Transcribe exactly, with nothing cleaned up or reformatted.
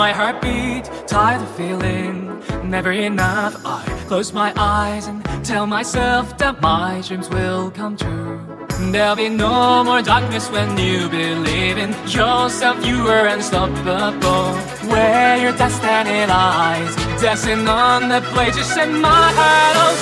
my heartbeat, tired of feeling never enough. I close my eyes and tell myself that my dreams will come true. There'll be no more darkness when you believe in yourself. You are unstoppable. Where your destiny lies, dancing on the blade, just set my heart on